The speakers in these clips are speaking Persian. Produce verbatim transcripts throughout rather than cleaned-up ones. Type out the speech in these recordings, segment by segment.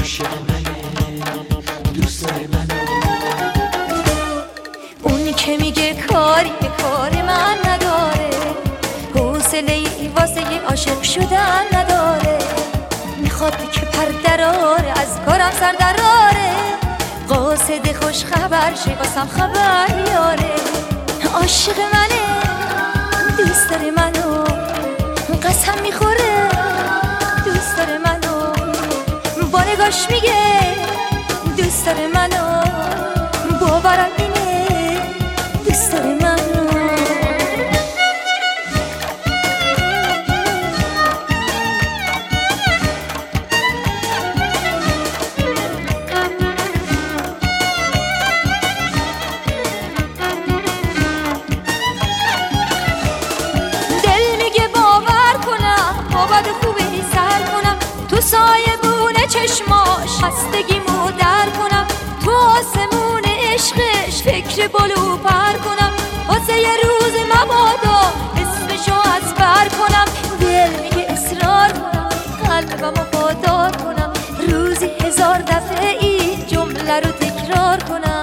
عاشق منه، دوست داره منو. اون که میگه کاری به کار من نداره، حوصله ای واسه عاشق شدن نداره. میخواد که پر دراره از کارم سر دراره، قاصد خوش خبر شه واسم خبر یاره. عاشق منه، دوست داره منو، قسم میخوره دوست داره منو. با نگاش میگه دوست داره منو، باورم اینه دوست داره منو. تو سایه بونه چشماش خستگیمو در کنم، تو آسمون عشقش فکر بلو پر کنم. واسه یه روز مبادا اسمشو از بر کنم، دل میگه اصرار کنم قلبم وفادار کنم. روزی هزار دفعه این جمله رو تکرار کنم.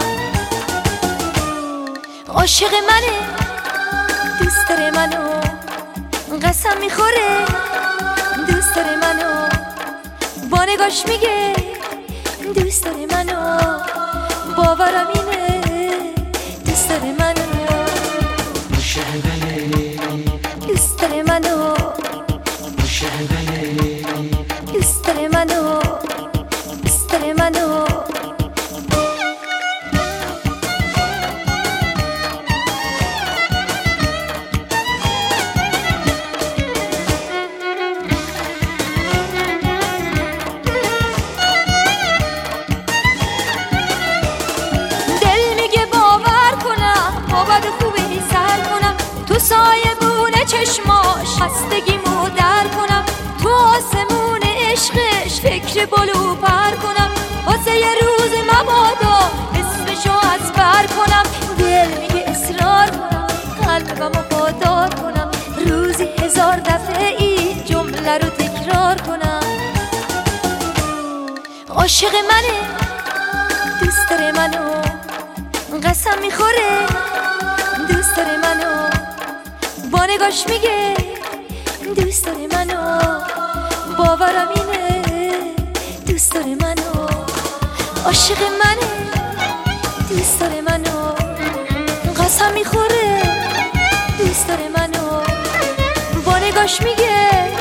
عاشق منه، دوست داره منو، قسم میخوره دوست داره منو. با نگاش میگه دوست داره منو، باورم اینه دوست داره منو. عاشق منه، دوست داره منو، عاشق منه، دوست داره منو، دوست داره منو. تو سایه بونه چشماش خستگیمو در کنم، تو آسمون عشقش فکر بلو پر کنم. واسه یه روز مبادا اسمشو از بر کنم، دل میگه اصرار کنم قلبم وفادار کنم. روزی هزار دفعه این جمله رو تکرار کنم. عاشق منه، دوست داره منو، قسم میخوره دوست داره منو. با نگاش میگه دوست داره منو، باورم اینه دوست داره منو. عاشق منه، دوست داره منو، قسم میخوره دوست داره منو. با نگاش میگه